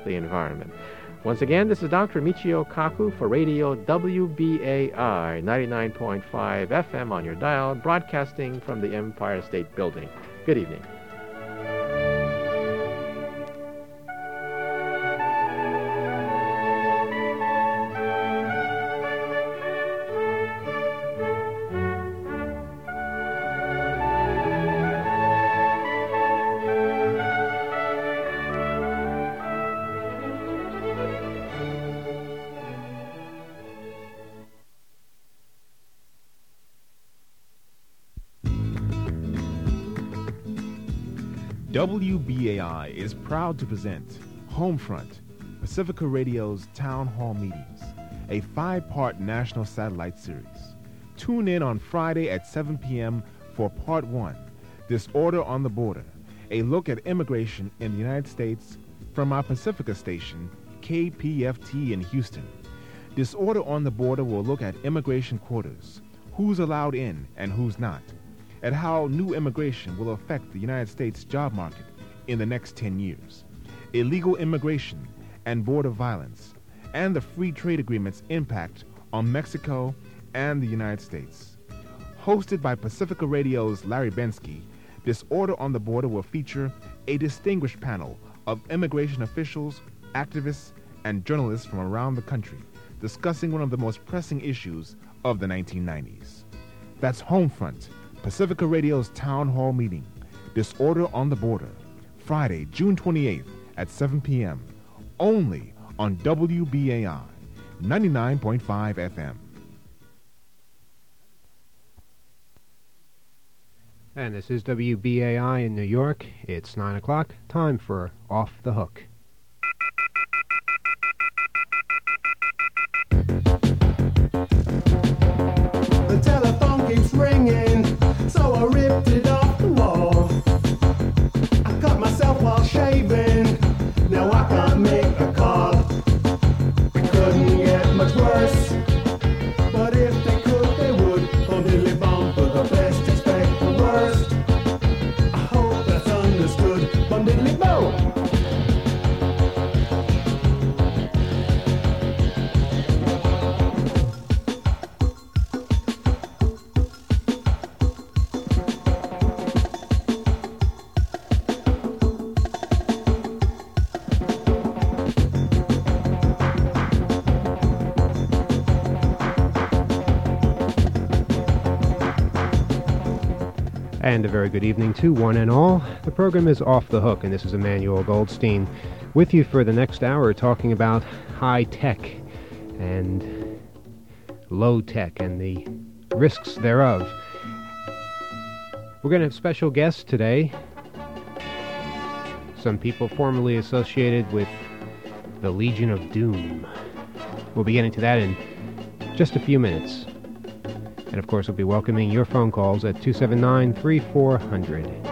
the environment. Once again, this is Dr. Michio Kaku for Radio WBAI 99.5 FM on your dial, broadcasting from the Empire State Building. Good evening. WBAI is proud to present Homefront, Pacifica Radio's Town Hall Meetings, a 5-part national satellite series. Tune in on Friday at 7 p.m. for Part 1, Disorder on the Border, a look at immigration in the United States from our Pacifica station, KPFT in Houston. Disorder on the Border will look at immigration quotas, who's allowed in and who's not, at how new immigration will affect the United States job market in the next 10 years, illegal immigration and border violence, and the free trade agreement's impact on Mexico and the United States. Hosted by Pacifica Radio's Larry Bensky, Disorder on the Border will feature a distinguished panel of immigration officials, activists, and journalists from around the country discussing one of the most pressing issues of the 1990s. That's Homefront, Pacifica Radio's Town Hall Meeting, Disorder on the Border, Friday, June 28th at 7 p.m., only on WBAI 99.5 FM. And this is WBAI in New York. It's 9 o'clock. Time for Off the Hook. The telephone keeps ringing, so I ripped it off the wall. I cut myself while shaving, now I can't make a call. It couldn't get much worse, but if they could, they would. Bum diddly bum, for the best expect the worst. I hope that's understood. Bum diddly bum. And a very good evening to one and all. The program is Off the Hook, and this is Emmanuel Goldstein with you for the next hour talking about high tech and low tech and the risks thereof. We're going to have special guests today. Some people formerly associated with the Legion of Doom. We'll be getting to that in just a few minutes. And of course, we'll be welcoming your phone calls at 279-3400.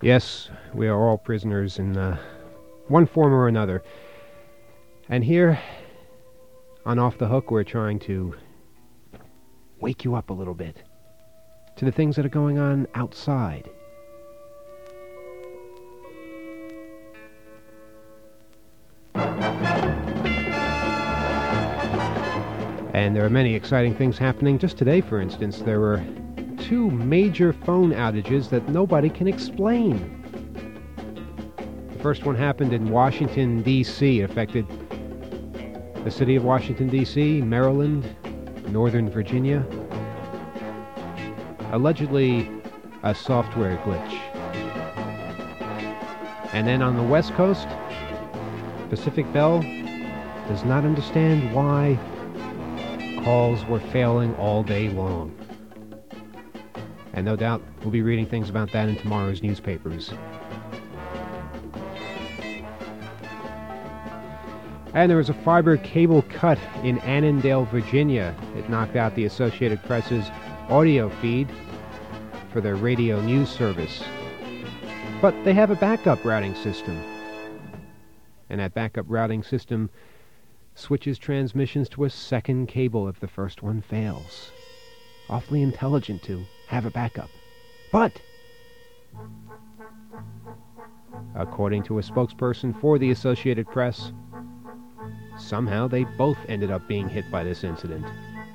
Yes, we are all prisoners in one form or another. And here, on Off the Hook, we're trying to wake you up a little bit to the things that are going on outside. And there are many exciting things happening. Just today, for instance, there were 2 major phone outages that nobody can explain. The first one happened in Washington, D.C. It affected the city of Washington, D.C., Maryland, Northern Virginia. Allegedly a software glitch. And then on the West Coast, Pacific Bell does not understand why calls were failing all day long. And no doubt we'll be reading things about that in tomorrow's newspapers. And there was a fiber cable cut in Annandale, Virginia. It knocked out the Associated Press's audio feed for their radio news service. But they have a backup routing system. And that backup routing system switches transmissions to a second cable if the first one fails. Awfully intelligent to have a backup. But, according to a spokesperson for the Associated Press, somehow they both ended up being hit by this incident.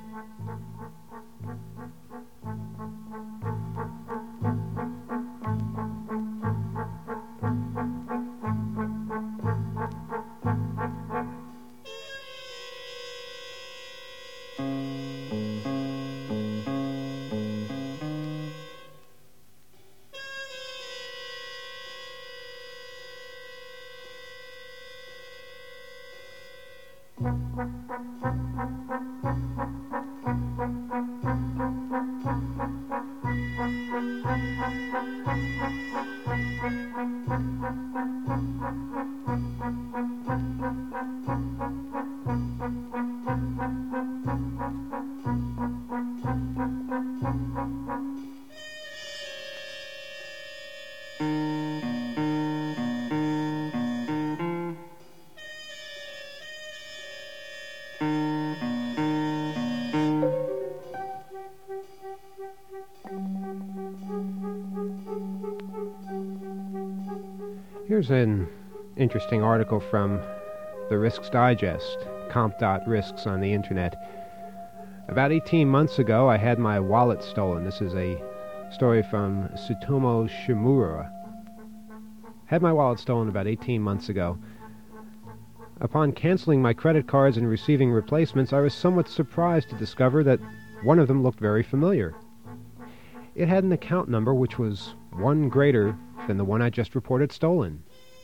Here's an interesting article from the Risks Digest, comp.risks on the internet. About 18 months ago, I had my wallet stolen. This is a story from Tsutomu Shimura. Had my wallet stolen about 18 months ago. Upon canceling my credit cards and receiving replacements, I was somewhat surprised to discover that one of them looked very familiar. It had an account number which was one greater than the one I just reported stolen.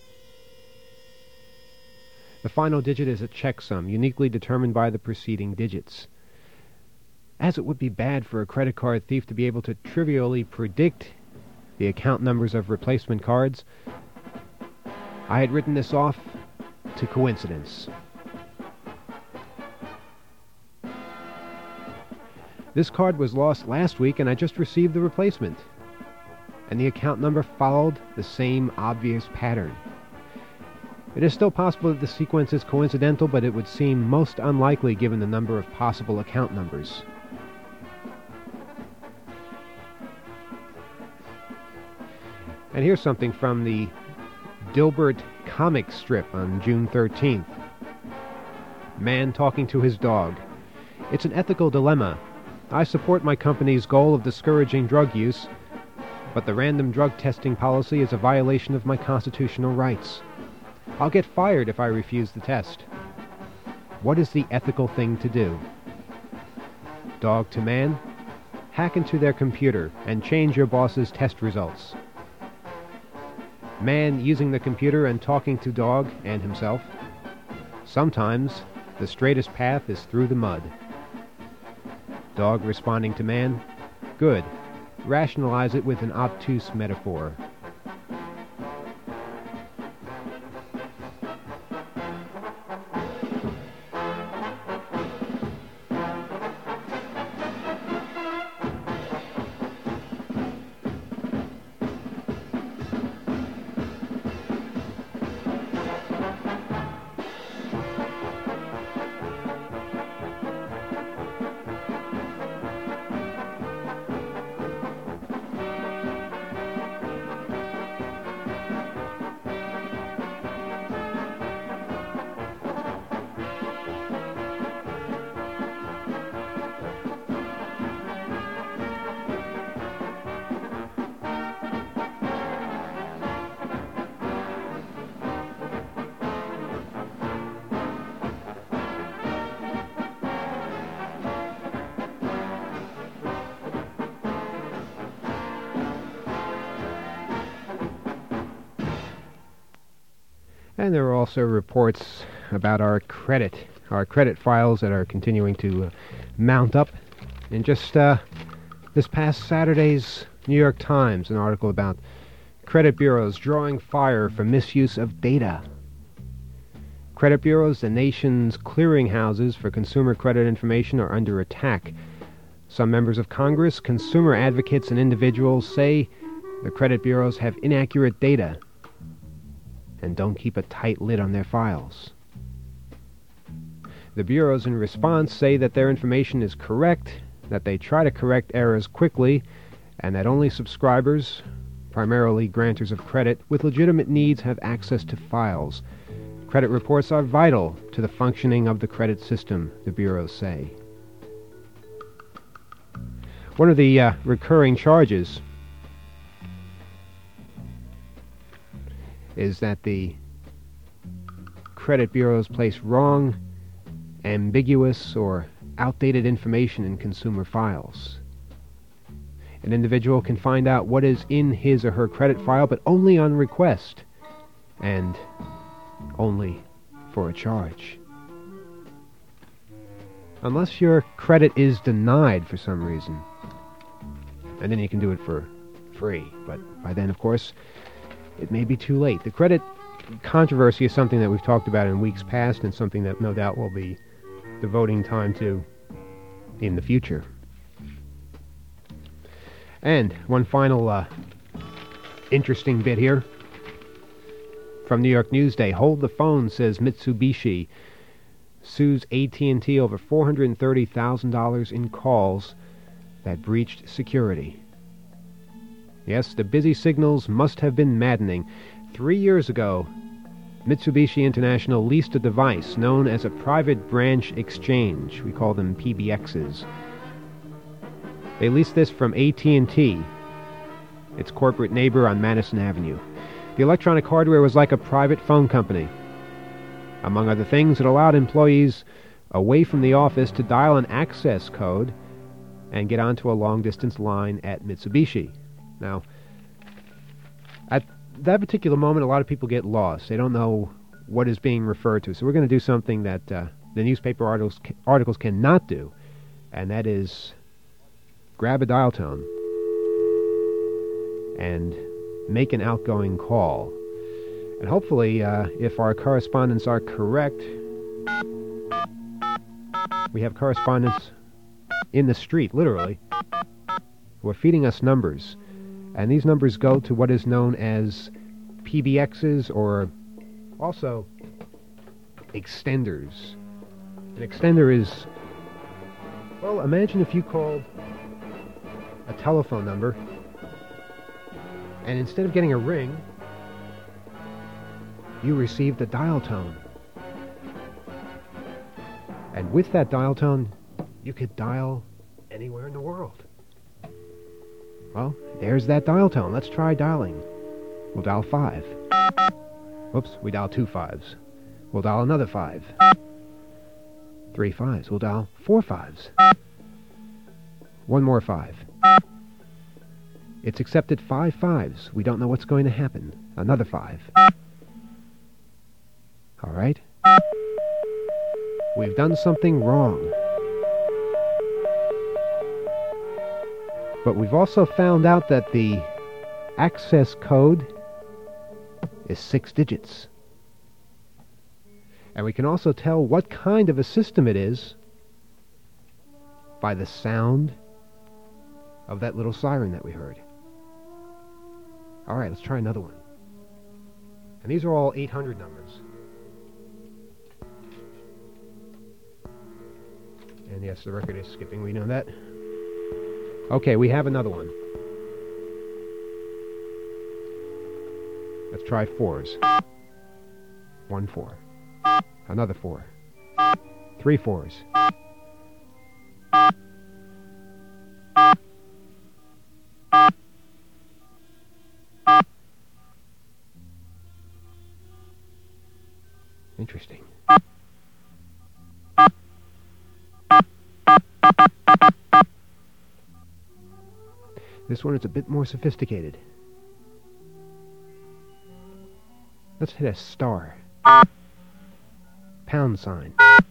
The final digit is a checksum, uniquely determined by the preceding digits. As it would be bad for a credit card thief to be able to trivially predict the account numbers of replacement cards, I had written this off to coincidence. This card was lost last week and I just received the replacement. And the account number followed the same obvious pattern. It is still possible that the sequence is coincidental, but it would seem most unlikely given the number of possible account numbers. And here's something from the Dilbert comic strip on June 13th. Man talking to his dog. It's an ethical dilemma. I support my company's goal of discouraging drug use, but the random drug testing policy is a violation of my constitutional rights. I'll get fired if I refuse the test. What is the ethical thing to do? Dog to man? Hack into their computer and change your boss's test results. Man using the computer and talking to dog and himself. Sometimes the straightest path is through the mud. Dog responding to man? Good. Rationalize it with an obtuse metaphor. And there are also reports about our credit files that are continuing to mount up. And just this past Saturday's New York Times, an article about credit bureaus drawing fire for misuse of data. Credit bureaus, the nation's clearinghouses for consumer credit information, are under attack. Some members of Congress, consumer advocates, and individuals say the credit bureaus have inaccurate data and don't keep a tight lid on their files. The bureaus, in response, say that their information is correct, that they try to correct errors quickly, and that only subscribers, primarily grantors of credit, with legitimate needs have access to files. Credit reports are vital to the functioning of the credit system, the bureaus say. One of the recurring charges is that the credit bureaus place wrong, ambiguous, or outdated information in consumer files. An individual can find out what is in his or her credit file, but only on request, and only for a charge. Unless your credit is denied for some reason. And then you can do it for free. But by then, of course, it may be too late. The credit controversy is something that we've talked about in weeks past, and something that no doubt we'll be devoting time to in the future. And one final interesting bit here from New York Newsday. Hold the phone, says Mitsubishi sues AT&T over $430,000 in calls that breached security. Yes, the busy signals must have been maddening. 3 years ago, Mitsubishi International leased a device known as a private branch exchange. We call them PBXs. They leased this from AT&T, its corporate neighbor on Madison Avenue. The electronic hardware was like a private phone company. Among other things, it allowed employees away from the office to dial an access code and get onto a long-distance line at Mitsubishi. Now, at that particular moment, a lot of people get lost. They don't know what is being referred to. So we're going to do something that the newspaper articles cannot do, and that is grab a dial tone and make an outgoing call. And hopefully, if our correspondents are correct, we have correspondents in the street, literally, who are feeding us numbers. And these numbers go to what is known as PBXs, or also extenders. An extender is, well, imagine if you called a telephone number, and instead of getting a ring, you received a dial tone. And with that dial tone, you could dial anywhere in the world. Well, there's that dial tone. Let's try dialing. We'll dial 5. Whoops, we dial 2 5s. We'll dial another 5. 3 5s. We'll dial 4 5s. One more 5. It's accepted 5 5s. We don't know what's going to happen. Another 5. All right. We've done something wrong. But we've also found out that the access code is 6 digits. And we can also tell what kind of a system it is by the sound of that little siren that we heard. All right, let's try another one. And these are all 800 numbers. And yes, the record is skipping. We know that. Okay, we have another one. Let's try 4s. 1 4. Another 4. 3 4s. Interesting. This one is a bit more sophisticated. Let's hit a star. Pound sign.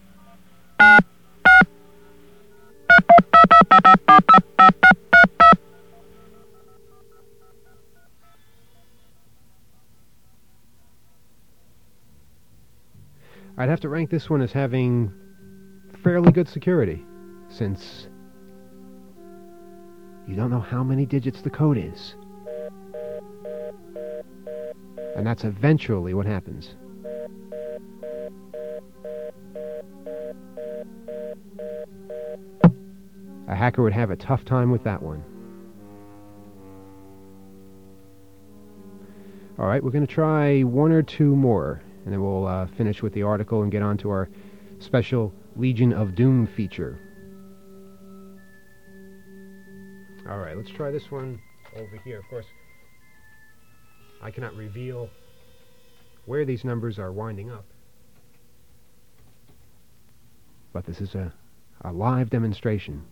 I'd have to rank this one as having fairly good security, since you don't know how many digits the code is. And that's eventually what happens. A hacker would have a tough time with that one. All right, we're going to try one or two more, and then we'll finish with the article and get on to our special Legion of Doom feature. All right, let's try this one over here. Of course, I cannot reveal where these numbers are winding up, but this is a live demonstration.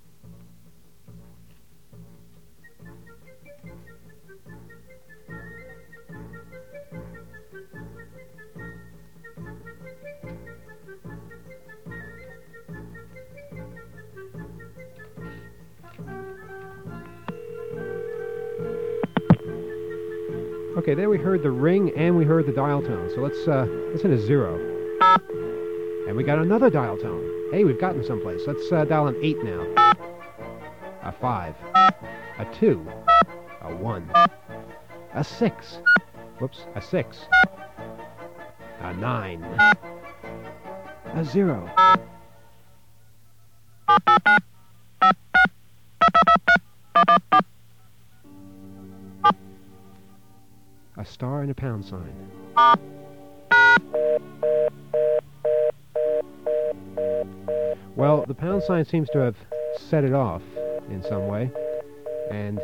Okay, there we heard the ring and we heard the dial tone. So let's hit a 0. And we got another dial tone. Hey, we've gotten someplace. Let's dial an 8 now. A 5. A 2. A 1. A 6. Whoops, a 6. A 9. A 0. A star and a pound sign. Well, the pound sign seems to have set it off in some way, and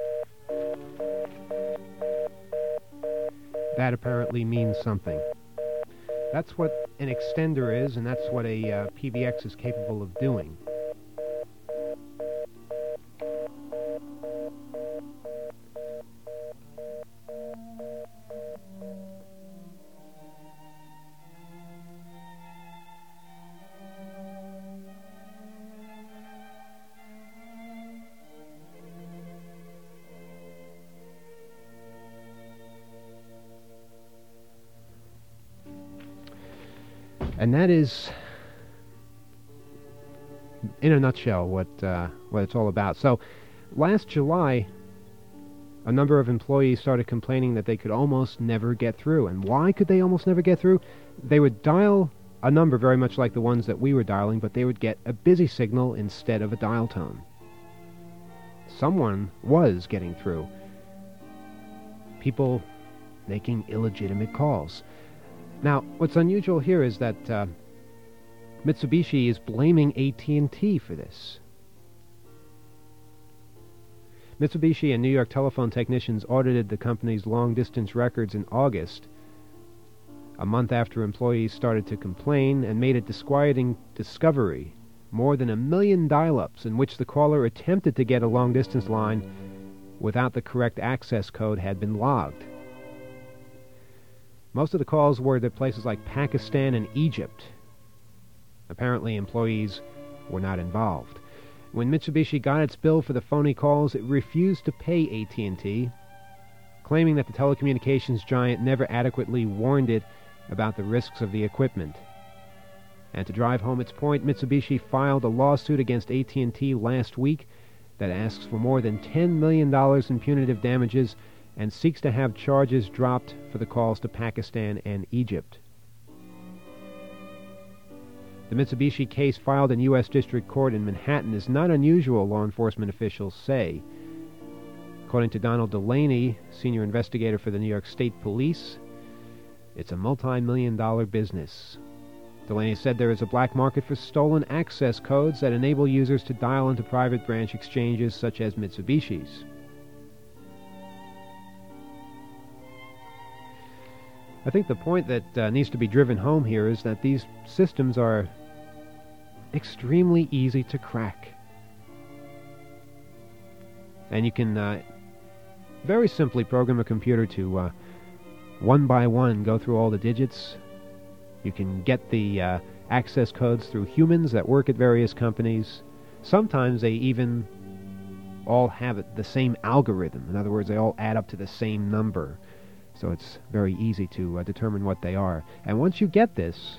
that apparently means something. That's what an extender is, and that's what a PBX is capable of doing. And that is, in a nutshell, what it's all about. So, last July, a number of employees started complaining that they could almost never get through. And why could they almost never get through? They would dial a number very much like the ones that we were dialing, but they would get a busy signal instead of a dial tone. Someone was getting through. People making illegitimate calls. Now, what's unusual here is that Mitsubishi is blaming AT&T for this. Mitsubishi and New York telephone technicians audited the company's long-distance records in August, a month after employees started to complain, and made a disquieting discovery: more than 1 million dial-ups in which the caller attempted to get a long-distance line without the correct access code had been logged. Most of the calls were to places like Pakistan and Egypt. Apparently, employees were not involved. When Mitsubishi got its bill for the phony calls, it refused to pay AT&T, claiming that the telecommunications giant never adequately warned it about the risks of the equipment. And to drive home its point, Mitsubishi filed a lawsuit against AT&T last week that asks for more than $10 million in punitive damages and seeks to have charges dropped for the calls to Pakistan and Egypt. The Mitsubishi case filed in U.S. District Court in Manhattan is not unusual, law enforcement officials say. According to Donald Delaney, senior investigator for the New York State Police, it's a multi-million-dollar business. Delaney said there is a black market for stolen access codes that enable users to dial into private branch exchanges such as Mitsubishi's. I think the point that needs to be driven home here is that these systems are extremely easy to crack. And you can very simply program a computer to one by one go through all the digits. You can get the access codes through humans that work at various companies. Sometimes they even all have the same algorithm. In other words, they all add up to the same number. So it's very easy to determine what they are. And once you get this,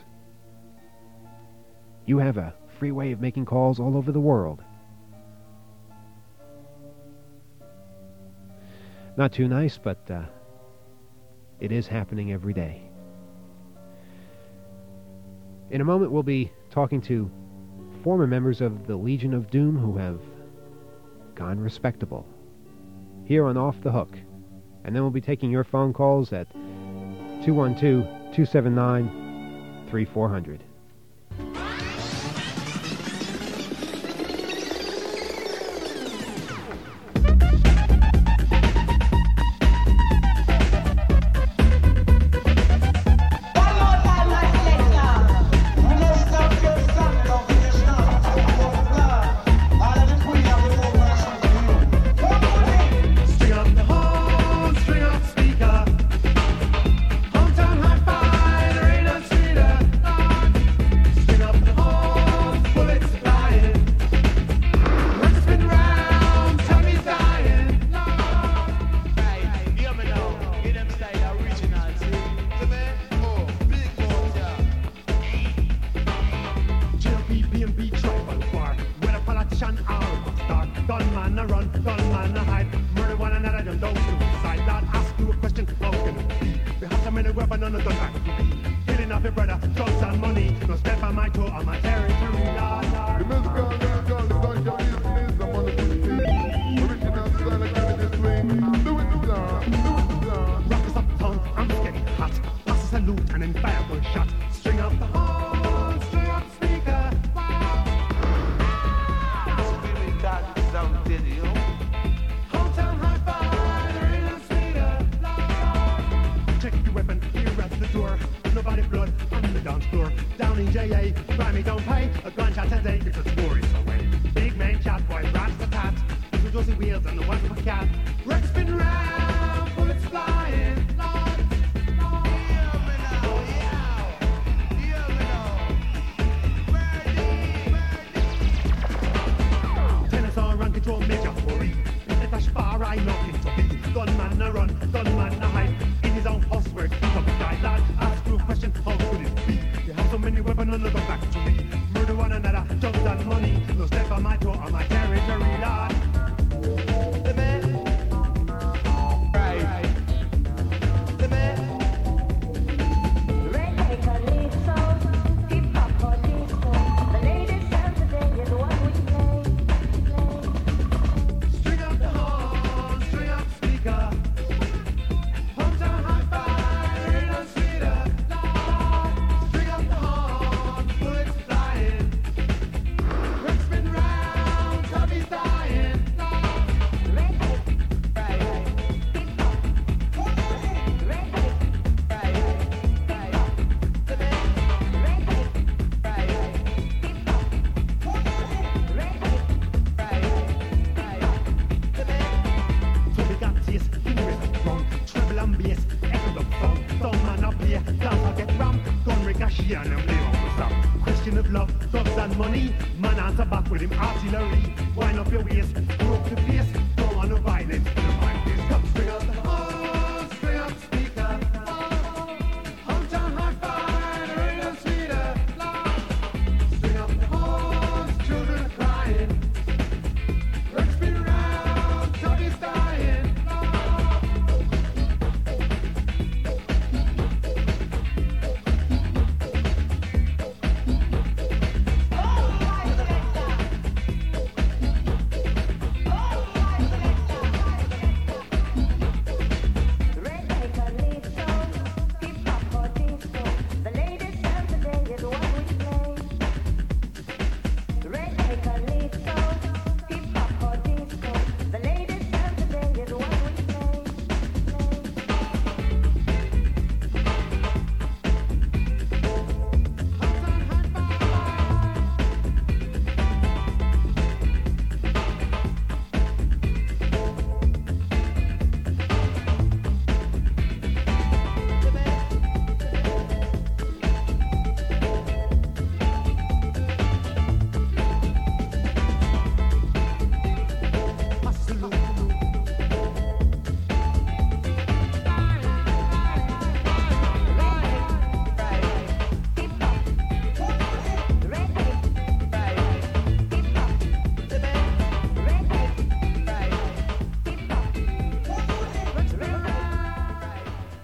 you have a free way of making calls all over the world. Not too nice, but it is happening every day. In a moment, we'll be talking to former members of the Legion of Doom who have gone respectable here on Off the Hook. And then we'll be taking your phone calls at 212-279-3400.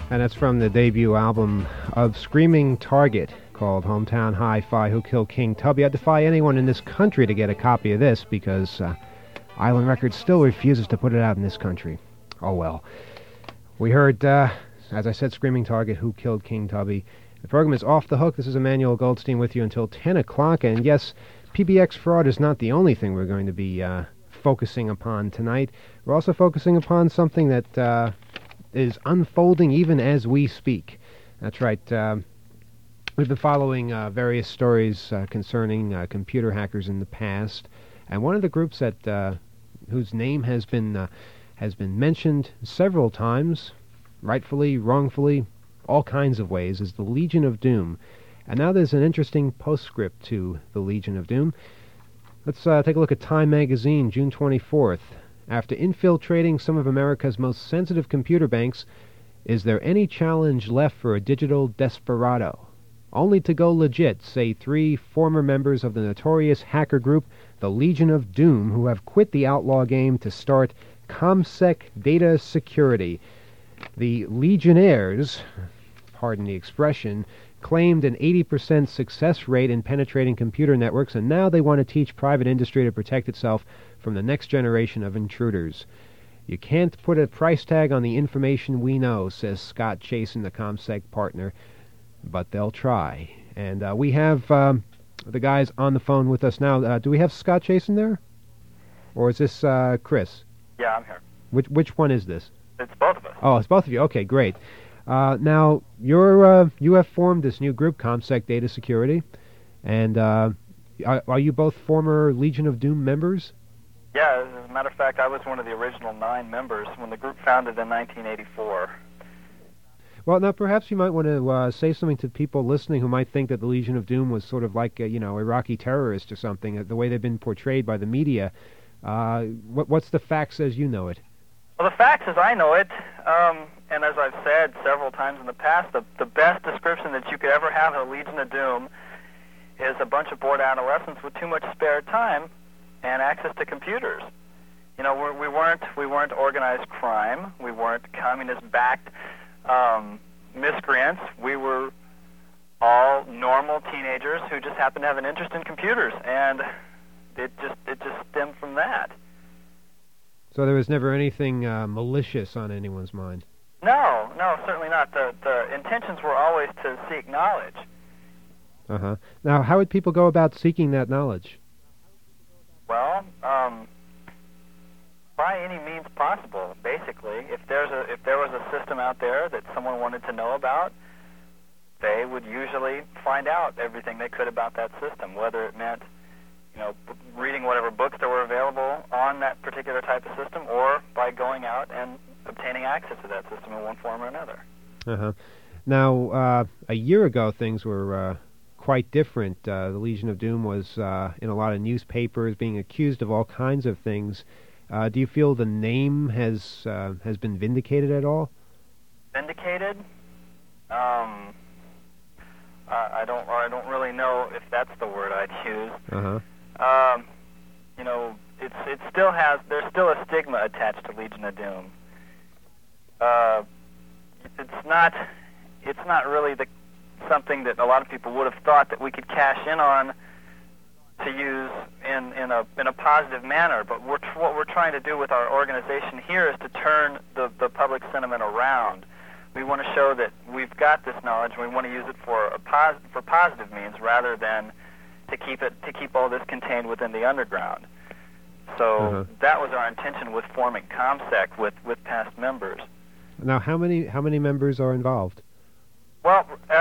And that's from the debut album of Screaming Target called Hometown Hi-Fi, Who Killed King Tubby. I defy anyone in this country to get a copy of this because Island Records still refuses to put it out in this country. Oh well. We heard, as I said, Screaming Target, Who Killed King Tubby. The program is Off the Hook. This is Emmanuel Goldstein with you until 10 o'clock. And yes, PBX fraud is not the only thing we're going to be focusing upon tonight. We're also focusing upon something that is unfolding even as we speak. That's right. We've been following various stories concerning computer hackers in the past, and one of the groups that whose name has been mentioned several times, rightfully, wrongfully, all kinds of ways, is the Legion of Doom. And now there's an interesting postscript to the Legion of Doom. Let's take a look at Time magazine, June 24th. After infiltrating some of America's most sensitive computer banks, is there any challenge left for a digital desperado? Only to go legit, say 3 former members of the notorious hacker group, the Legion of Doom, who have quit the outlaw game to start ComSec Data Security. The Legionnaires, pardon the expression, claimed an 80% success rate in penetrating computer networks, and now they want to teach private industry to protect itself from the next generation of intruders. You can't put a price tag on the information we know, says Scott Chasen, the ComSec partner, but they'll try. And we have the guys on the phone with us now. Do we have Scott Chasen there? Or is this Chris? Yeah, I'm here. Which one is this? It's both of us. Oh, it's both of you. Okay, great. Now, you have formed this new group, ComSec Data Security, and are you both former Legion of Doom members? Yeah, as a matter of fact, I was one of the original 9 members when the group founded in 1984. Well, now perhaps you might want to say something to people listening who might think that the Legion of Doom was sort of like Iraqi terrorists or something, the way they've been portrayed by the media. What's the facts as you know it? Well, the facts as I know it, and as I've said several times in the past, the best description that you could ever have of the Legion of Doom is a bunch of bored adolescents with too much spare time and access to computers. You know, we weren't organized crime. We weren't communist-backed miscreants. We were all normal teenagers who just happened to have an interest in computers, and it just stemmed from that. So there was never anything malicious on anyone's mind? No, certainly not. The intentions were always to seek knowledge. Uh-huh. Now, how would people go about seeking that knowledge? Well, by any means possible, basically. If there was a system out there that someone wanted to know about, they would usually find out everything they could about that system, whether it meant reading whatever books that were available on that particular type of system, or by going out and obtaining access to that system in one form or another. Uh-huh. Now, a year ago, things were quite different. The Legion of Doom was in a lot of newspapers, being accused of all kinds of things. Do you feel the name has been vindicated at all? Vindicated? I don't really know if that's the word I'd use. Uh-huh. It still has. There's still a stigma attached to Legion of Doom. It's not really something that a lot of people would have thought that we could cash in on to use in a positive manner. But what we're trying to do with our organization here is to turn the public sentiment around. We want to show that we've got this knowledge, and we want to use it for positive means rather than to keep all this contained within the underground. So that was our intention with forming ComSec with past members. Now, how many members are involved? Well,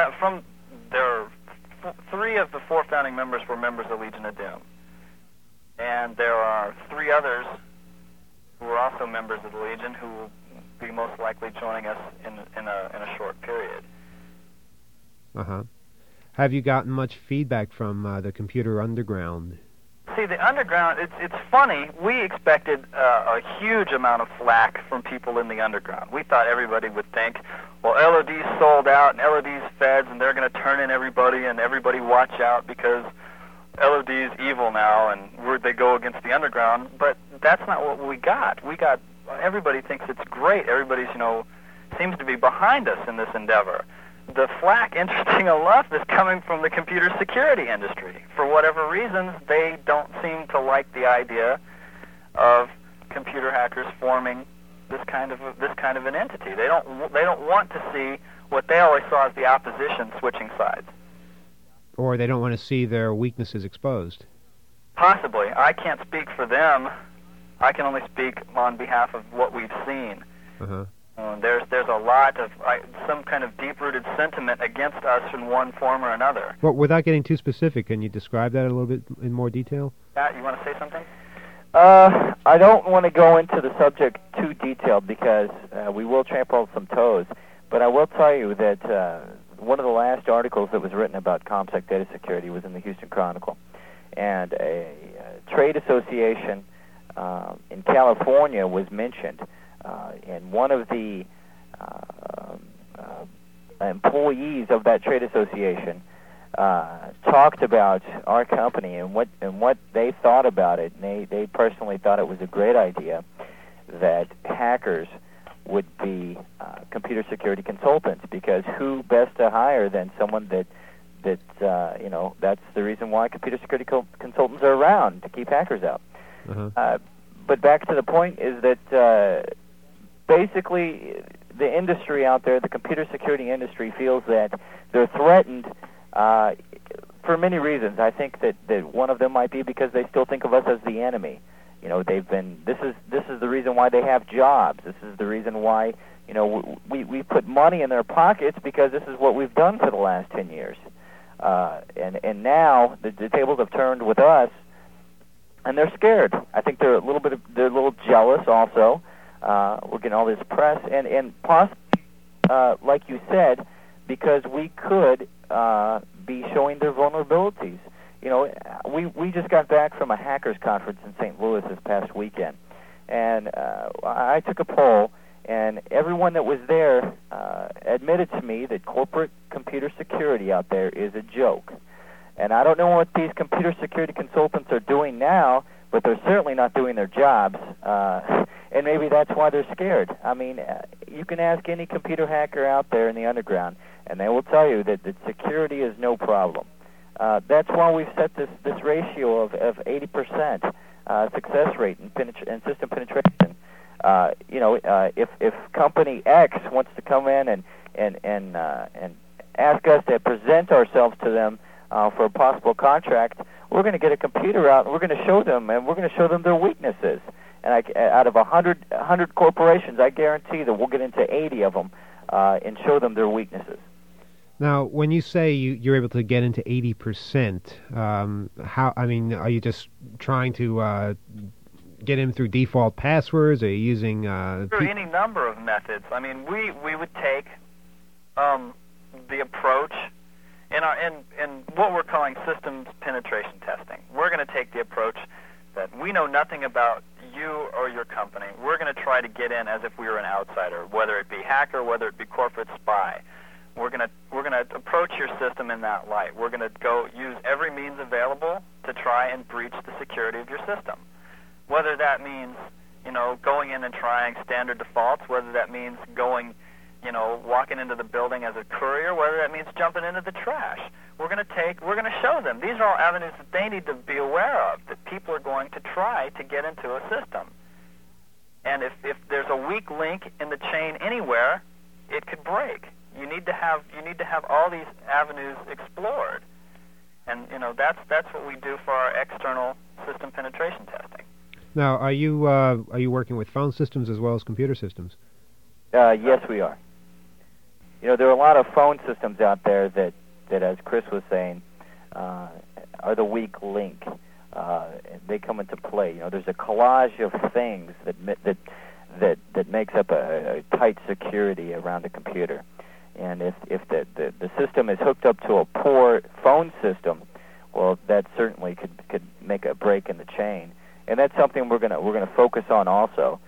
three of the 4 founding members were members of Legion of Doom, and there are 3 others who are also members of the Legion who will be most likely joining us in a short period. Uh-huh. Have you gotten much feedback from the computer underground? See, the underground, it's funny. We expected a huge amount of flack from people in the underground. We thought everybody would think, well, LOD's sold out and LOD's feds, and they're going to turn in everybody, and everybody watch out because LOD's evil now, and they go against the underground. But that's not what we got. Everybody thinks it's great. Everybody's, seems to be behind us in this endeavor. The flack, interesting enough, is coming from the computer security industry. For whatever reasons, they don't seem to like the idea of computer hackers forming this kind of an entity. They don't want to see what they always saw as the opposition switching sides. Or they don't want to see their weaknesses exposed. Possibly. I can't speak for them. I can only speak on behalf of what we've seen. There's a lot of some kind of deep-rooted sentiment against us in one form or another. Well, without getting too specific, can you describe that a little bit in more detail? Pat, you want to say something? I don't want to go into the subject too detailed because we will trample some toes, but I will tell you that one of the last articles that was written about ComSec data security was in the Houston Chronicle, and a trade association in California was mentioned, and one of the employees of that trade association talked about our company and what they thought about it. And they personally thought it was a great idea that hackers would be computer security consultants, because who best to hire than someone that that's the reason why computer security consultants are around, to keep hackers out. But back to the point is that basically the industry out there, the computer security industry, feels that they're threatened for many reasons. I think that one of them might be because they still think of us as the enemy. This is the reason why they have jobs. This is the reason why, we put money in their pockets, because this is what we've done for the last 10 years. And now the tables have turned with us, and they're scared. I think they're a little jealous also. We're getting all this press, and possibly, like you said, because we could be showing their vulnerabilities. We just got back from a hackers conference in St. Louis this past weekend, and I took a poll, and everyone that was there admitted to me that corporate computer security out there is a joke. And I don't know what these computer security consultants are doing now, but they're certainly not doing their jobs, and maybe that's why they're scared. I mean, you can ask any computer hacker out there in the underground, and they will tell you that security is no problem. That's why we've set this ratio of 80% success rate in system penetration. If company X wants to come in and ask us to present ourselves to them for a possible contract, we're going to get a computer out and we're going to show them, their weaknesses. And out of 100 corporations, I guarantee that we'll get into 80 of them and show them their weaknesses. Now, when you say you're able to get into 80%, are you just trying to get in through default passwords? Are you using through any number of methods? I mean, we would take the approach in what we're calling systems penetration testing. We're going to take the approach that we know nothing about you or your company. We're going to try to get in as if we were an outsider, whether it be hacker, whether it be corporate spy. We're going to approach your system in that light. We're going to go use every means available to try and breach the security of your system. Whether that means, going in and trying standard defaults, whether that means walking into the building as a courier, whether that means jumping into the trash. We're going to show them. These are all avenues that they need to be aware of, that people are going to try to get into a system. And if there's a weak link in the chain anywhere, it could break. You need to have all these avenues explored, and that's what we do for our external system penetration testing. Now, are you working with phone systems as well as computer systems? Yes, we are. There are a lot of phone systems out there that as Chris was saying, are the weak link. They come into play. There's a collage of things that makes up a tight security around a computer. And if the system is hooked up to a poor phone system, well, that certainly could make a break in the chain. And that's something we're gonna focus on also.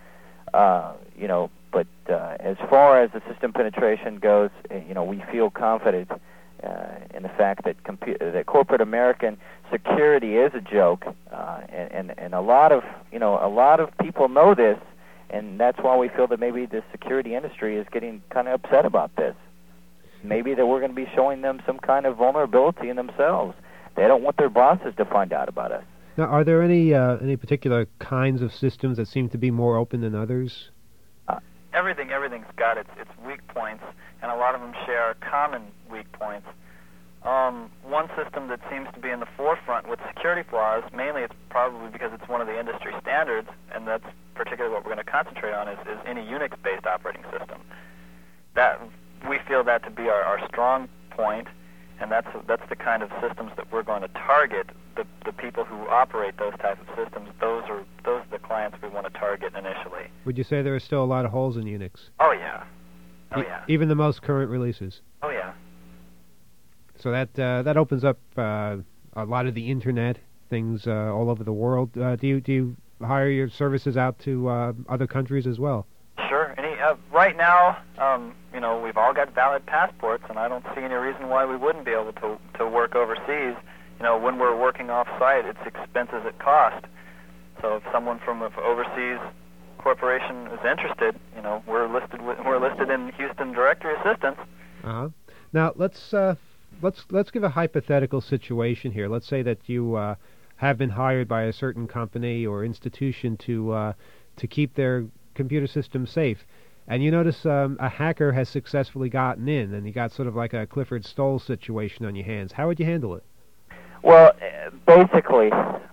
But as far as the system penetration goes, we feel confident in the fact that corporate American security is a joke, and a lot of people know this, And that's why we feel that maybe the security industry is getting kind of upset about this. Maybe that we're going to be showing them some kind of vulnerability in themselves. They don't want their bosses to find out about us. Now, are there any particular kinds of systems that seem to be more open than others? Everything's got its weak points, and a lot of them share common weak points. One system that seems to be in the forefront with security flaws, mainly it's probably because it's one of the industry standards, and that's particularly what we're going to concentrate on, is any Unix-based operating system. That we feel that to be our strong point, and that's the kind of systems that we're going to target. The people who operate those types of systems, those are the clients we want to target initially. Would you say there are still a lot of holes in Unix? Oh yeah, yeah. Even the most current releases. Oh yeah. So that opens up a lot of the internet things all over the world. Do you hire your services out to other countries as well? Sure. Right now, we've all got valid passports, and I don't see any reason why we wouldn't be able to work overseas. When we're working off-site, it's expenses at cost. So if someone from an overseas corporation is interested, we're listed in Houston Directory Assistance. Uh-huh. Now let's give a hypothetical situation here. Let's say that you have been hired by a certain company or institution to keep their computer system safe, and you notice a hacker has successfully gotten in, and you got sort of like a Clifford Stoll situation on your hands. How would you handle it? Well, basically,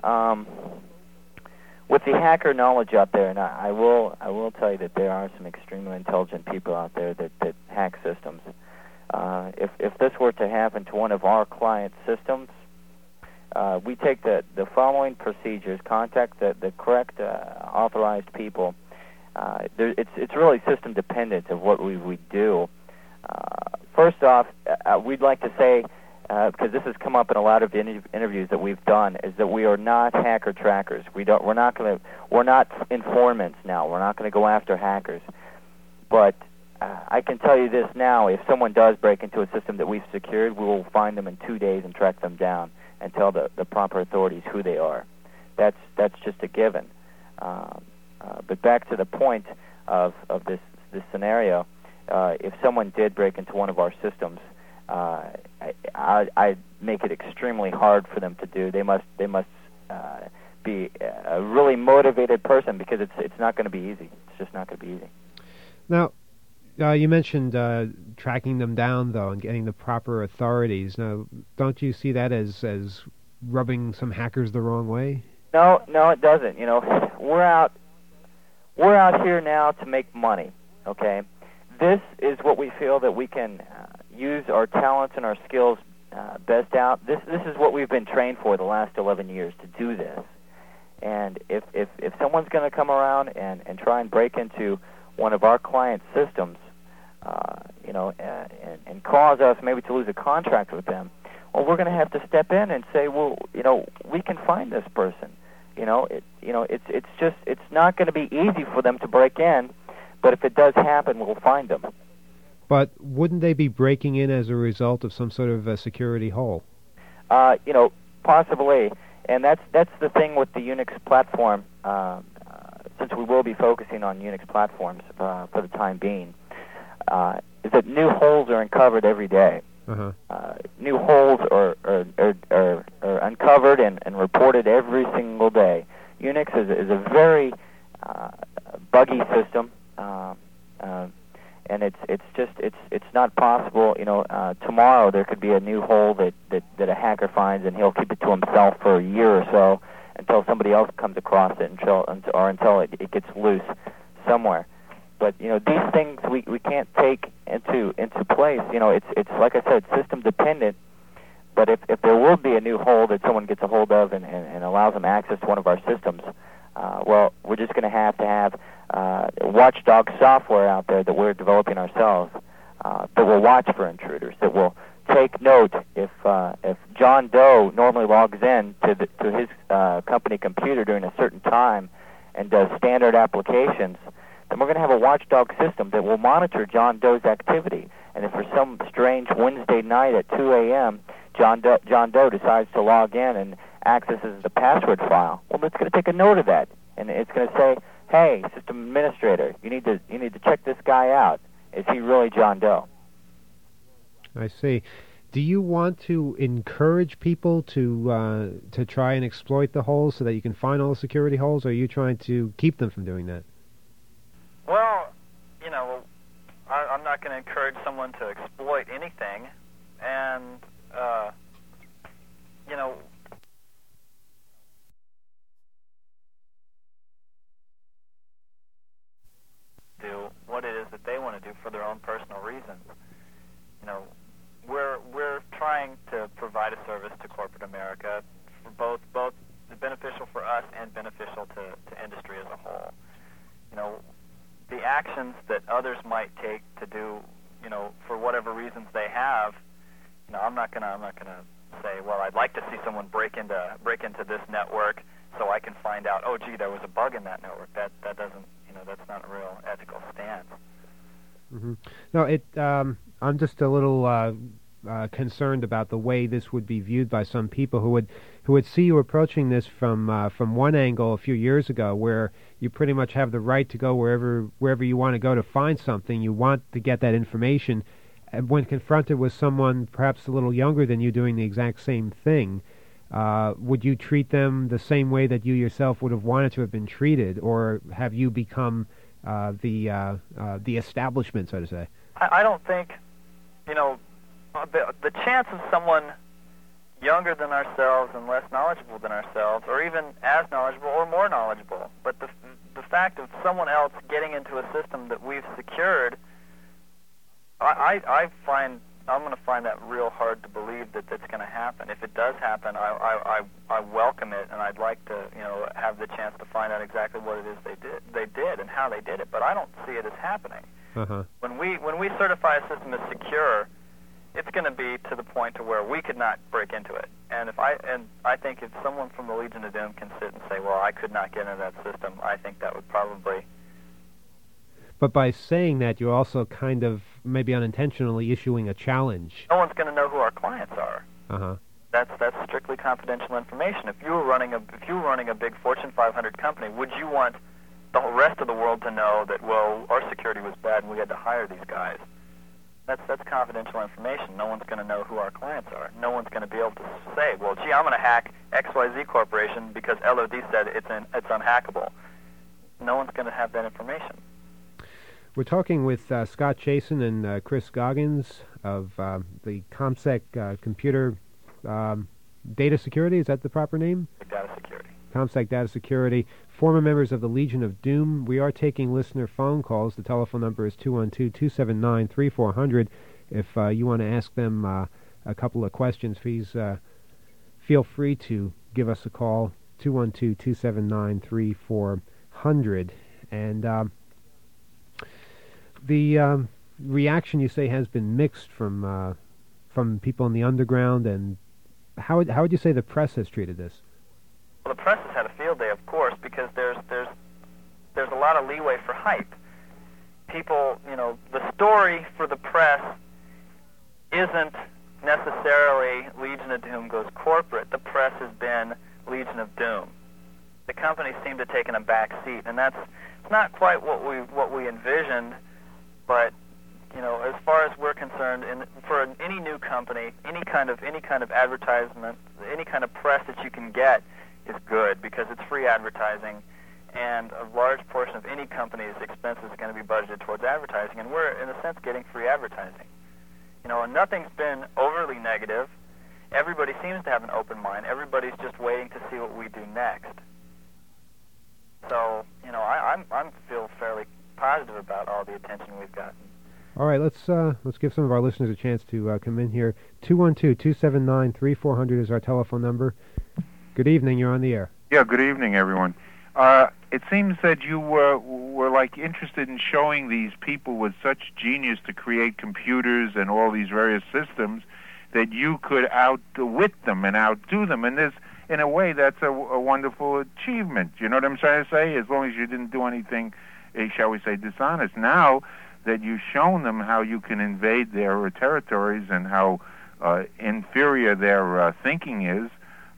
with the hacker knowledge out there, and I will tell you that there are some extremely intelligent people out there that hack systems. If this were to happen to one of our client systems, we take the following procedures: contact the correct authorized people. It's really system dependent of what we do. First off, we'd like to say, because this has come up in a lot of interviews that we've done, is that we are not hacker trackers. We're not informants now. We're not going to go after hackers. But I can tell you this now: if someone does break into a system that we've secured, we will find them in 2 days and track them down and tell the proper authorities who they are. That's just a given. But back to the point of this scenario, if someone did break into one of our systems, I make it extremely hard for them to do. They must be a really motivated person, because it's not going to be easy. It's just not going to be easy. Now, you mentioned tracking them down, though, and getting the proper authorities. Now, don't you see that as rubbing some hackers the wrong way? No, it doesn't. We're out here now to make money. Okay, this is what we feel that we can use our talents and our skills best out. This is what we've been trained for the last 11 years, to do this. And if someone's going to come around and try and break into one of our client systems, and cause us maybe to lose a contract with them, well, we're going to have to step in and say, well, we can find this person. It's not going to be easy for them to break in, but if it does happen, we'll find them. But wouldn't they be breaking in as a result of some sort of a security hole? Possibly, and that's the thing with the Unix platform. Since we will be focusing on Unix platforms for the time being, is that new holes are uncovered every day. Uh-huh. New holes are uncovered and reported every single day. Unix is a very buggy system, and it's not possible. Tomorrow there could be a new hole that a hacker finds, and he'll keep it to himself for a year or so until somebody else comes across it, until it gets loose somewhere. But these things we can't take into place. It's like I said, system dependent. But if there will be a new hole that someone gets a hold of and allows them access to one of our systems, well, we're just going to have watchdog software out there that we're developing ourselves that will watch for intruders, that will take note if John Doe normally logs in to his company computer during a certain time and does standard applications, then we're going to have a watchdog system that will monitor John Doe's activity. And if for some strange Wednesday night at 2 a.m. John Doe decides to log in and accesses the password file, well, it's going to take a note of that, and it's going to say, hey, system administrator, you need to check this guy out. Is he really John Doe? I see. Do you want to encourage people to try and exploit the holes so that you can find all the security holes, or are you trying to keep them from doing that? Well, I'm not going to encourage someone to exploit anything, and do what it is that they want to do for their own personal reasons. We're trying to provide a service to corporate America for both beneficial for us and beneficial to industry as a whole. The actions that others might take to do, for whatever reasons they have, I'm not gonna say, well, I'd like to see someone break into this network so I can find out, oh, gee, there was a bug in that network. That doesn't, that's not a real ethical stance. Mm-hmm. No, I'm just a little concerned about the way this would be viewed by some people who would see you approaching this from one angle a few years ago, where you pretty much have the right to go wherever you want to go to find something. You want to get that information. And when confronted with someone perhaps a little younger than you doing the exact same thing, would you treat them the same way that you yourself would have wanted to have been treated, or have you become the establishment, so to say? I don't think, the chance of someone younger than ourselves and less knowledgeable than ourselves, or even as knowledgeable or more knowledgeable, but the fact of someone else getting into a system that we've secured, I'm going to find that real hard to believe that that's going to happen. If it does happen, I welcome it, and I'd like to have the chance to find out exactly what it is they did and how they did it. But I don't see it as happening. Uh-huh. When we certify a system as secure, it's going to be to the point to where we could not break into it. And I think if someone from the Legion of Doom can sit and say, well, I could not get into that system, I think that would probably. But by saying that, you're also kind of maybe unintentionally issuing a challenge. No one's going to know who our clients are. Uh-huh. That's strictly confidential information. If you were running a big Fortune 500 company, would you want the rest of the world to know that, well, our security was bad and we had to hire these guys? That's confidential information. No one's going to know who our clients are. No one's going to be able to say, well, gee, I'm going to hack XYZ Corporation because LOD said it's unhackable. No one's going to have that information. We're talking with Scott Chasen and Chris Goggins of the ComSec Computer Data Security. Is that the proper name? Data Security. ComSec Data Security, former members of the Legion of Doom. We are taking listener phone calls. The telephone number is 212-279-3400. If you want to ask them a couple of questions, please feel free to give us a call, 212-279-3400. And the reaction, you say, has been mixed from people in the underground. And how would you say the press has treated this? Well, the press has had a field day, of course, because there's a lot of leeway for hype. People, the story for the press isn't necessarily Legion of Doom goes corporate. The press has been Legion of Doom. The companies seem to have taken a back seat, and it's not quite what we envisioned. But as far as we're concerned, for any new company, any kind of advertisement, any kind of press that you can get is good, because it's free advertising, and a large portion of any company's expenses is going to be budgeted towards advertising, and we're, in a sense, getting free advertising. And nothing's been overly negative. Everybody seems to have an open mind. Everybody's just waiting to see what we do next. So, I feel fairly positive about all the attention we've gotten. All right, let's give some of our listeners a chance to come in here. 212-279-3400 is our telephone number. Good evening. You're on the air. Yeah, good evening, everyone. It seems that you were like interested in showing these people with such genius to create computers and all these various systems that you could outwit them and outdo them. And in a way, that's a wonderful achievement. You know what I'm trying to say? As long as you didn't do anything, shall we say, dishonest. Now that you've shown them how you can invade their territories and how inferior their thinking is,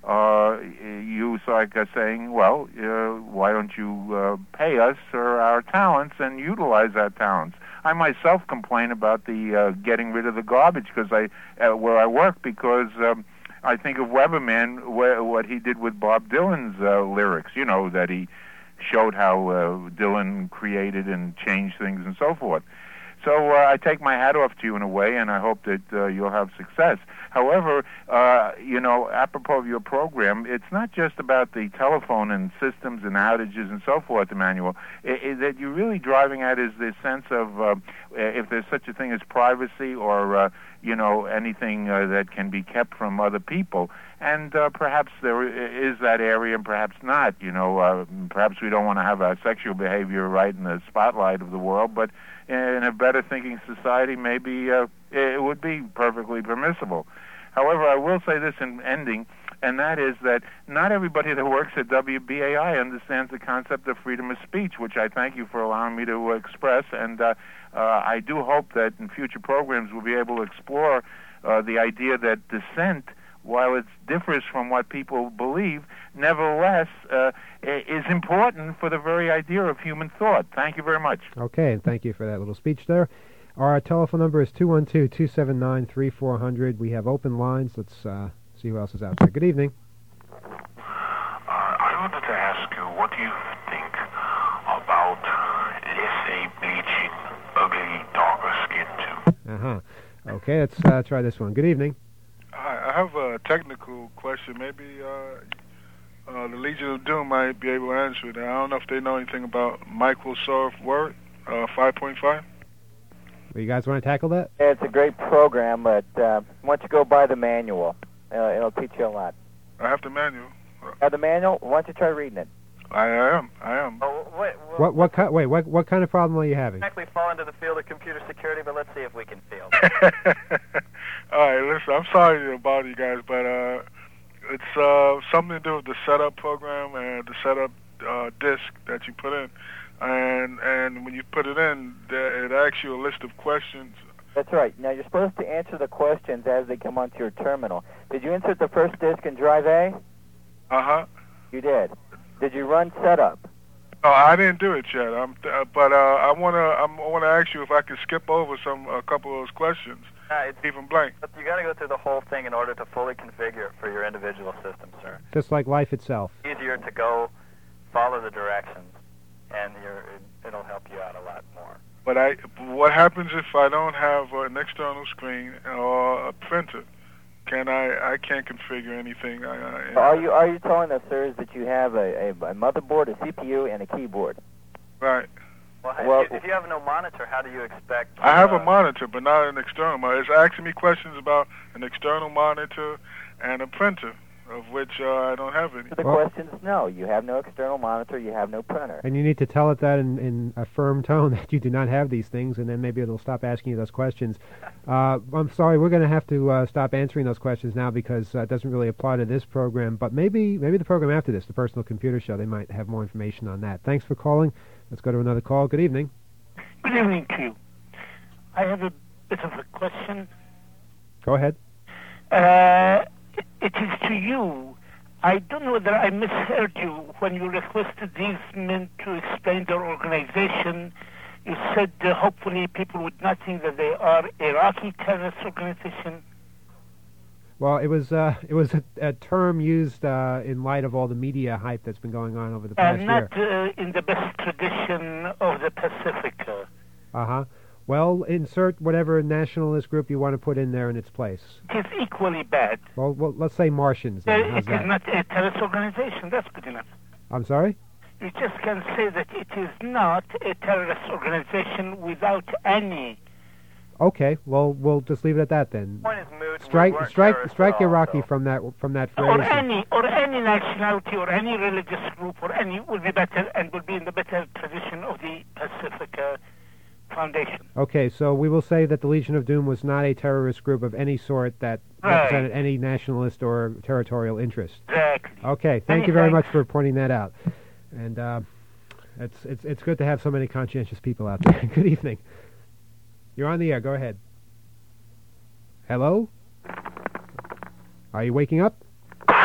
you like saying, well, why don't you pay us for our talents and utilize our talents? I myself complain about the getting rid of the garbage where I work, because I think of Weberman, what he did with Bob Dylan's lyrics, that he showed how Dylan created and changed things and so forth. So I take my hat off to you in a way, and I hope that you'll have success. However, apropos of your program, it's not just about the telephone and systems and outages and so forth, Emmanuel. That you're really driving at is this sense of if there's such a thing as privacy or anything that can be kept from other people. And perhaps there is that area and perhaps not. Perhaps we don't want to have our sexual behavior right in the spotlight of the world, but in a better thinking society, maybe it would be perfectly permissible. However, I will say this in ending, and that is that not everybody that works at WBAI understands the concept of freedom of speech, which I thank you for allowing me to express, and I do hope that in future programs we'll be able to explore the idea that dissent, while it differs from what people believe, nevertheless is important for the very idea of human thought. Thank you very much. Okay, and thank you for that little speech there. Our telephone number is 212-279-3400. We have open lines. Let's see who else is out there. Good evening. I wanted to ask you, what do you think about, let's say, bleaching ugly, darker skin too? Uh-huh. Okay, let's try this one. Good evening. I have a technical question. Maybe the Legion of Doom might be able to answer it. I don't know if they know anything about Microsoft Word 5.5. Well, you guys want to tackle that? Yeah, it's a great program, but why don't you go buy the manual? It'll teach you a lot. I have the manual. Have the manual? Why don't you try reading it? I am. Oh, What kind of problem are you having? Exactly fall into the field of computer security, but let's see if we can field. All right, listen, I'm sorry to bother you guys, but it's something to do with the setup program and the setup disk that you put in. And when you put it in, it asks you a list of questions. That's right. Now, you're supposed to answer the questions as they come onto your terminal. Did you insert the first disk in drive A? Uh-huh. You did. Did you run setup? Oh, I didn't do it yet. But I wanna ask you if I could skip over a couple of those questions. Even blank. But you got to go through the whole thing in order to fully configure it for your individual system, sir. Just like life itself. It's easier to go follow the directions, and it'll help you out a lot more. But what happens if I don't have an external screen or a printer? I can't configure anything. Are you telling us, sir, that you have a motherboard, a CPU, and a keyboard? Right. Well, if you have no monitor, how do you expect... I have a monitor, but not an external monitor. It's asking me questions about an external monitor and a printer, of which I don't have any. The question is no. You have no external monitor, you have no printer. And you need to tell it that in a firm tone that you do not have these things, and then maybe it'll stop asking you those questions. I'm sorry, we're going to have to stop answering those questions now because it doesn't really apply to this program, but maybe the program after this, the Personal Computer Show, they might have more information on that. Thanks for calling. Let's go to another call. Good evening. Good evening to you. I have a bit of a question. Go ahead. It is to you. I don't know whether I misheard you when you requested these men to explain their organization. You said hopefully people would not think that they are Iraqi terrorist organization. Well, it was a term used in light of all the media hype that's been going on over the past year. And not in the best tradition of the Pacific. Uh-huh. Well, insert whatever nationalist group you want to put in there in its place. It is equally bad. Well let's say Martians. Then. How's it is not a terrorist organization. That's good enough. I'm sorry? You just can say that it is not a terrorist organization without any. Okay, well, we'll just leave it at that then. Point is moot. Strike Iraqi from that phrase. Or any nationality or any religious group or any would be better and would be in the better position of the Pacific Foundation. Okay, so we will say that the Legion of Doom was not a terrorist group of any sort that represented any nationalist or territorial interest. Exactly. Okay, thank you very much for pointing that out. And it's good to have so many conscientious people out there. Good evening. You're on the air. Go ahead. Hello? Are you waking up?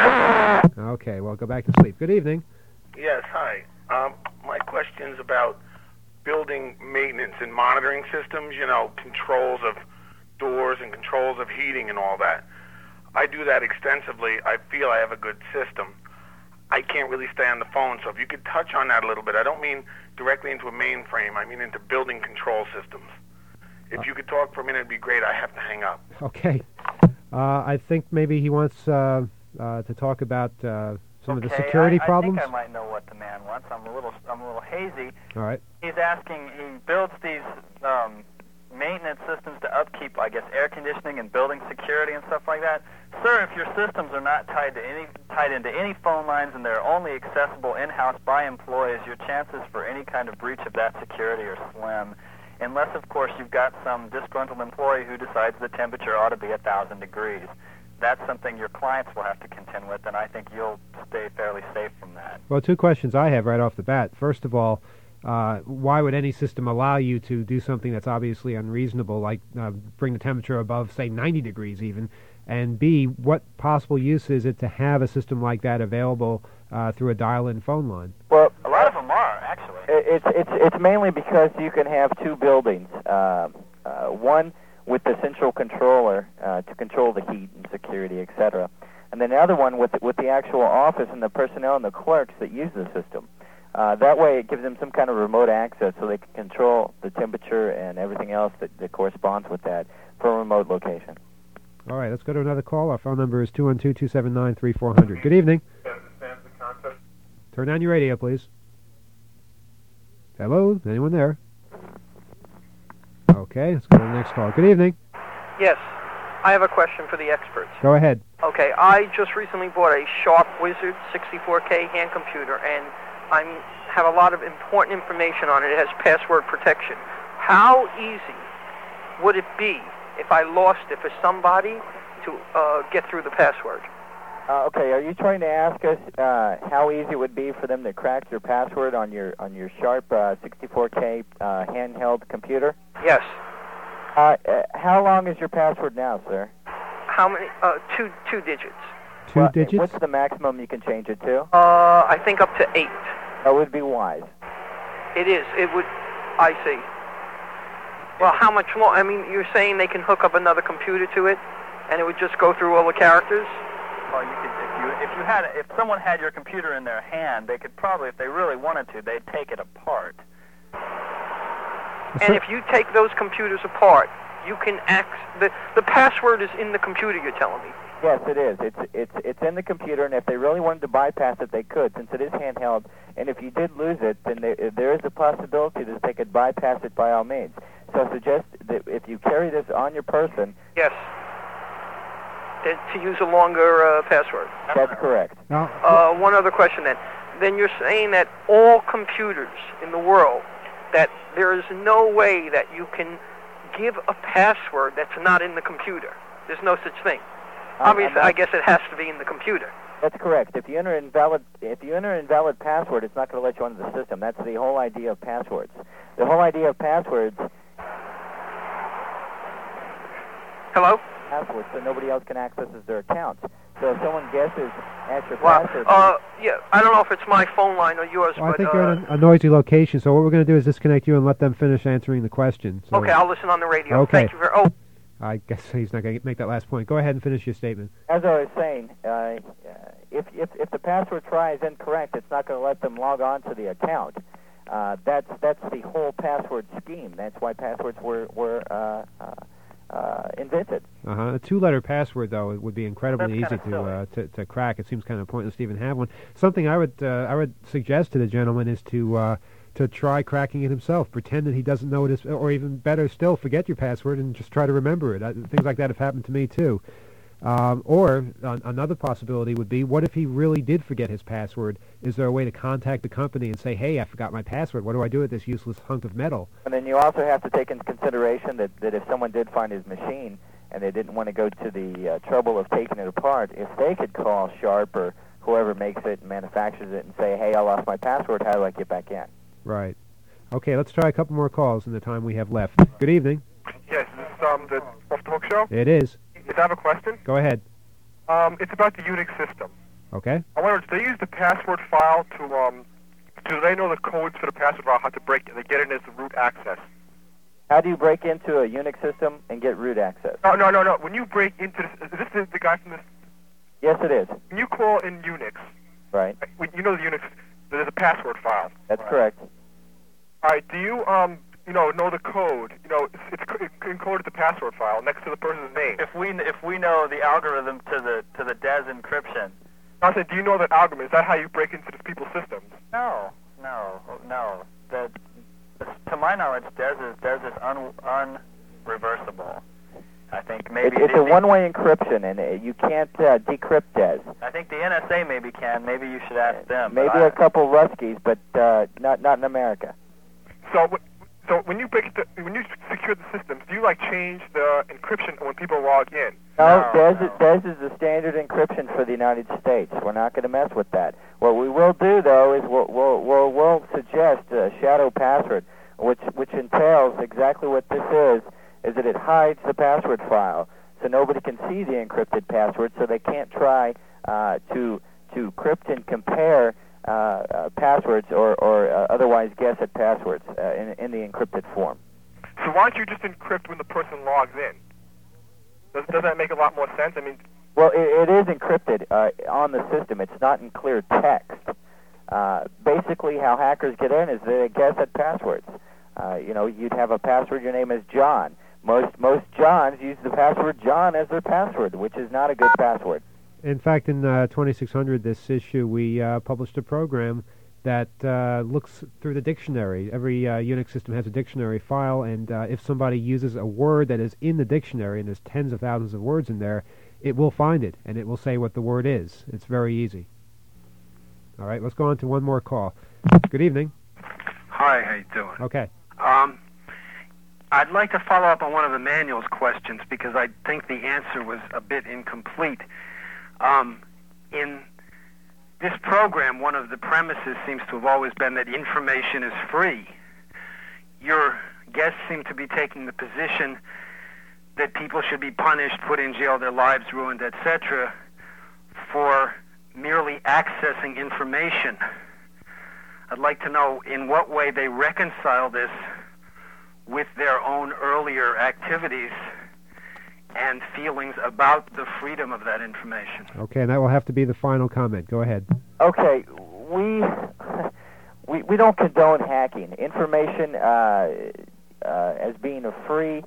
Okay, well, go back to sleep. Good evening. Yes, hi. My question's about building maintenance and monitoring systems, controls of doors and controls of heating and all that. I do that extensively. I feel I have a good system. I can't really stay on the phone, so if you could touch on that a little bit. I don't mean directly into a mainframe. I mean into building control systems. If you could talk for a minute, it'd be great. I have to hang up. Okay. I think maybe he wants to talk about some of the security problems. I think I might know what the man wants. I'm a little hazy. All right. He's asking. He builds these maintenance systems to upkeep, I guess, air conditioning and building security and stuff like that. Sir, if your systems are not tied into any phone lines and they're only accessible in-house by employees, your chances for any kind of breach of that security are slim. Unless, of course, you've got some disgruntled employee who decides the temperature ought to be 1,000 degrees. That's something your clients will have to contend with, and I think you'll stay fairly safe from that. Well, two questions I have right off the bat. First of all, why would any system allow you to do something that's obviously unreasonable, like bring the temperature above, say, 90 degrees even? And B, what possible use is it to have a system like that available through a dial-in phone line? Well, a lot of them are, actually. It's mainly because you can have two buildings. One with the central controller to control the heat and security, etc., and then the other one with the actual office and the personnel and the clerks that use the system. That way, it gives them some kind of remote access so they can control the temperature and everything else that corresponds with that for a remote location. All right, let's go to another call. Our phone number is 212-279-3400. Good evening. Turn down your radio, please. Hello? Anyone there? Okay, let's go to the next call. Good evening. Yes, I have a question for the experts. Go ahead. Okay, I just recently bought a Sharp Wizard 64K hand computer, and I have a lot of important information on it. It has password protection. How easy would it be if I lost it for somebody to get through the password? Okay, are you trying to ask us how easy it would be for them to crack your password on your Sharp 64K handheld computer? Yes. How long is your password now, sir? How many? Two digits. Two digits? What's the maximum you can change it to? I think up to 8. That would be wise. It is. It would. I see. Well, how much more? I mean, you're saying they can hook up another computer to it, and it would just go through all the characters? Well, you could, if someone had your computer in their hand, they could probably, if they really wanted to, they'd take it apart. And if you take those computers apart, you can the password is in the computer, you're telling me? Yes, it is. It's in the computer, and if they really wanted to bypass it, they could, since it is handheld. And if you did lose it, then there is a possibility that they could bypass it by all means. So I suggest that if you carry this on your person... Yes. To use a longer password. That's correct. Now, one other question then. Then you're saying that all computers in the world, that there is no way that you can give a password that's not in the computer. There's no such thing. Obviously, I guess it has to be in the computer. That's correct. If you enter invalid password, it's not going to let you onto the system. That's the whole idea of passwords. The whole idea of passwords. Hello? Passwords, so nobody else can access their accounts. So if someone guesses at your password... yeah, I don't know if it's my phone line or yours, I think you're in a noisy location, so what we're going to do is disconnect you and let them finish answering the question. So, okay, I'll listen on the radio. Okay. Thank you very much. I guess he's not going to make that last point. Go ahead and finish your statement. As I was saying, if the password try is incorrect, it's not going to let them log on to the account. That's the whole password scheme. That's why passwords were invented. A two-letter password, though, it would be incredibly easy to crack. It seems kind of pointless to even have one. Something I would suggest to the gentleman is to try cracking it himself. Pretend that he doesn't know it is, or even better still, forget your password and just try to remember it. Things like that have happened to me too. Or another possibility would be, what if he really did forget his password? Is there a way to contact the company and say, hey, I forgot my password. What do I do with this useless hunk of metal? And then you also have to take into consideration that if someone did find his machine and they didn't want to go to the trouble of taking it apart, if they could call Sharp or whoever makes it and manufactures it and say, hey, I lost my password, how do I get back in? Right. Okay, let's try a couple more calls in the time we have left. Good evening. Yes, is this the Off the Hook Show? It is. Yes, I have a question. Go ahead. It's about the Unix system. Okay. I wonder, do they use the password file to do they know the codes for the password file, how to break it? They get it as the root access. How do you break into a Unix system and get root access? No. When you break into this, is this the guy from this? Yes, it is. When you call in Unix, right? You know the Unix, there's a password file. That's correct. All right. Do you know the code? It's encoded the password file next to the person's name. If we know the algorithm to the DES encryption. I said, do you know that algorithm? Is that how you break into these people's systems? No. To my knowledge, DES is unreversible. I think maybe it's a one-way encryption, and you can't decrypt DES. I think the NSA maybe can. Maybe you should ask them. Maybe a couple Ruskies, but not in America. So when you secure the systems, do you change the encryption when people log in? No, DES is the standard encryption for the United States. We're not going to mess with that. What we will do, though, is we'll suggest a shadow password, which entails exactly what this is that it hides the password file, so nobody can see the encrypted password, so they can't try to crypt and compare passwords or otherwise guess at passwords in the encrypted form. So why don't you just encrypt when the person logs in? Does that make a lot more sense? I mean, well, it is encrypted on the system. It's not in clear text. Basically, how hackers get in is they guess at passwords. You'd have a password. Your name is John. Most Johns use the password John as their password, which is not a good password. In fact, in 2600, this issue, we published a program that looks through the dictionary. Every Unix system has a dictionary file, and if somebody uses a word that is in the dictionary, and there's tens of thousands of words in there, it will find it, and it will say what the word is. It's very easy. All right, let's go on to one more call. Good evening. Hi, how you doing? Okay. I'd like to follow up on one of Emmanuel's questions because I think the answer was a bit incomplete. In this program, one of the premises seems to have always been that information is free. Your guests seem to be taking the position that people should be punished, put in jail, their lives ruined, etc., for merely accessing information. I'd like to know in what way they reconcile this with their own earlier activities and feelings about the freedom of that information. Okay, and that will have to be the final comment. Go ahead. Okay, we don't condone hacking. Information as being a free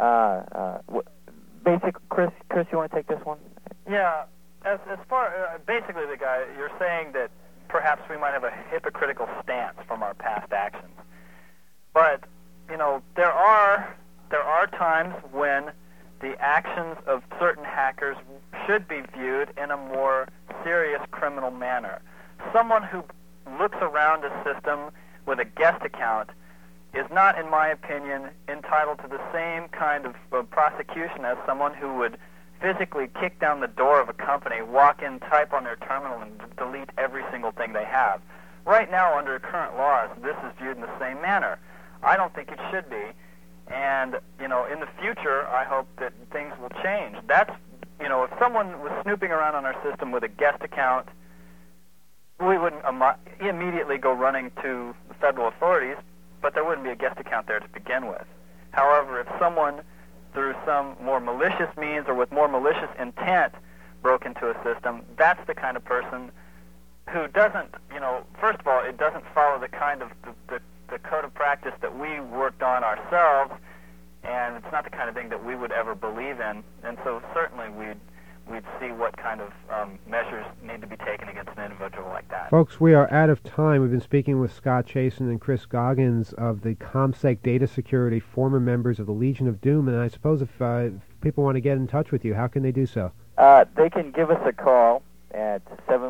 basic. Chris, you want to take this one? Yeah. As far basically, the guy, you're saying that perhaps we might have a hypocritical stance from our past actions, but there are times when the actions of certain hackers should be viewed in a more serious criminal manner. Someone who looks around a system with a guest account is not, in my opinion, entitled to the same kind of prosecution as someone who would physically kick down the door of a company, walk in, type on their terminal, and delete every single thing they have. Right now, under current laws, this is viewed in the same manner. I don't think it should be. And, in the future, I hope that things will change. That's, if someone was snooping around on our system with a guest account, we wouldn't immediately go running to the federal authorities, but there wouldn't be a guest account there to begin with. However, if someone, through some more malicious means or with more malicious intent, broke into a system, that's the kind of person who doesn't, first of all, it doesn't follow the kind of the code of practice that we worked on ourselves, and it's not the kind of thing that we would ever believe in. And so certainly we'd see what kind of measures need to be taken against an individual like that. Folks, we are out of time. We've been speaking with Scott Chasen and Chris Goggins of the ComSec Data Security, former members of the Legion of Doom. And I suppose if people want to get in touch with you, how can they do so? They can give us a call at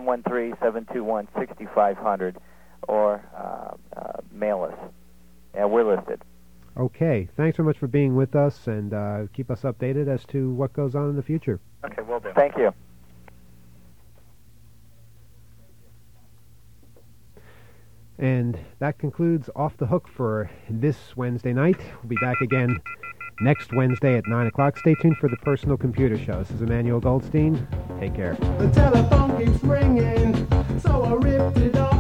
713-721-6500 or mail us. And we're listed. Okay. Thanks so much for being with us, and keep us updated as to what goes on in the future. Okay, will do. Thank you. And that concludes Off the Hook for this Wednesday night. We'll be back again next Wednesday at 9 o'clock. Stay tuned for the Personal Computer Show. This is Emmanuel Goldstein. Take care. The telephone keeps ringing, so I ripped it off.